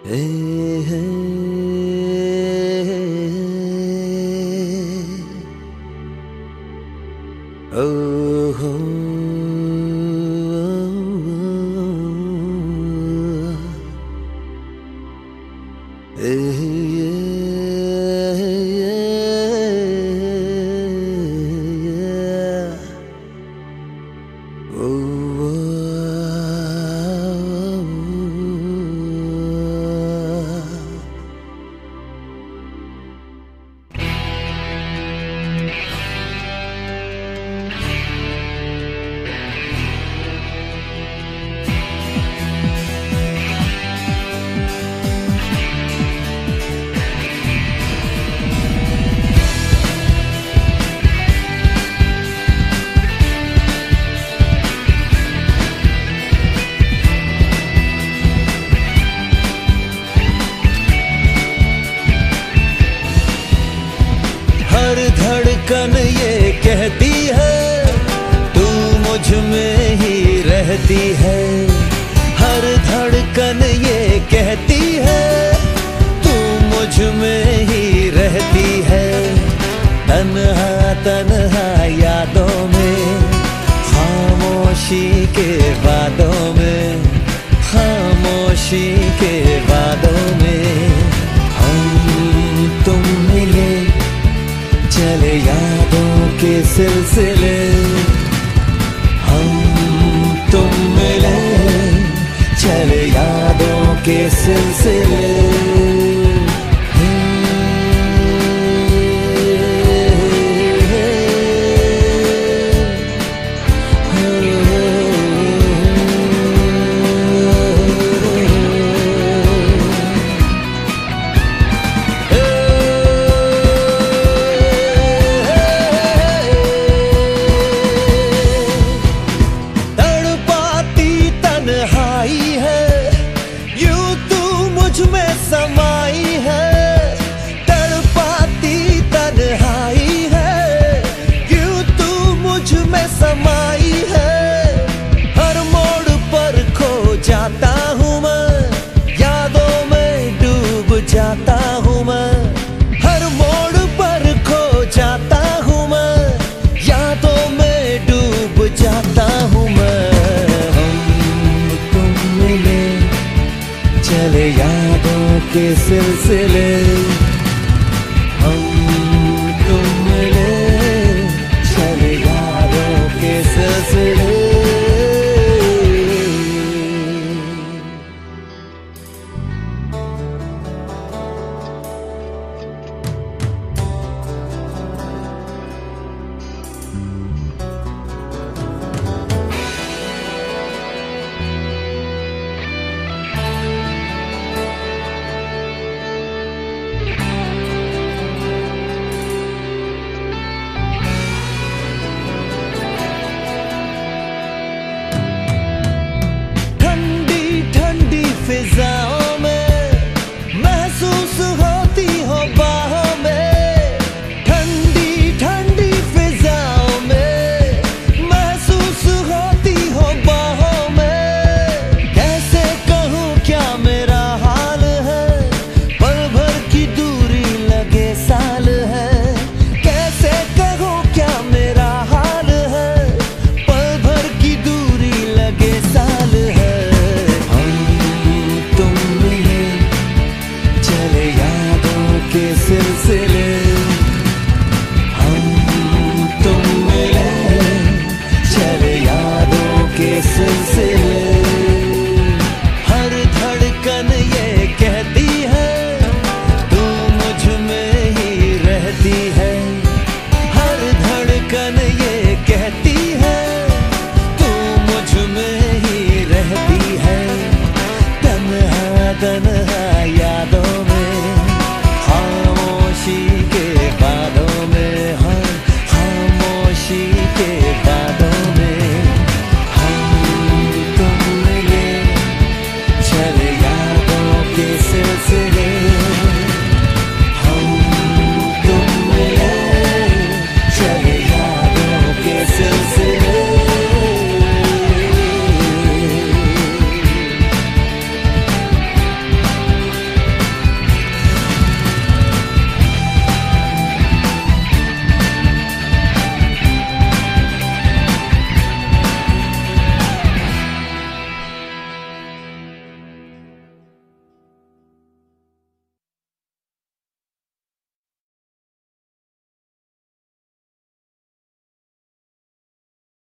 ए है ओ हो धड़कन ये कहती है तू मुझ में ही रहती है। हर धड़कन ये कहती है तू मुझ में ही रहती है। तन्हा तन्हा यादों में, खामोशी के वादों में, खामोशी के वादों में हम तुम मिले, चले यादों के सिलसिले। हम तुम मिले, चले यादों के सिलसिले। में समाई है तड़पाती तन्हाई है, क्यों तू मुझ में समाई है। हर मोड़ पर खो जाता हूँ मैं, यादों में डूब जाता हूँ मैं। हर मोड़ पर खो जाता हूँ मैं, यादों में डूब जाता हूँ मैं। हम तुम मिले, चले यादों के सिलसिले।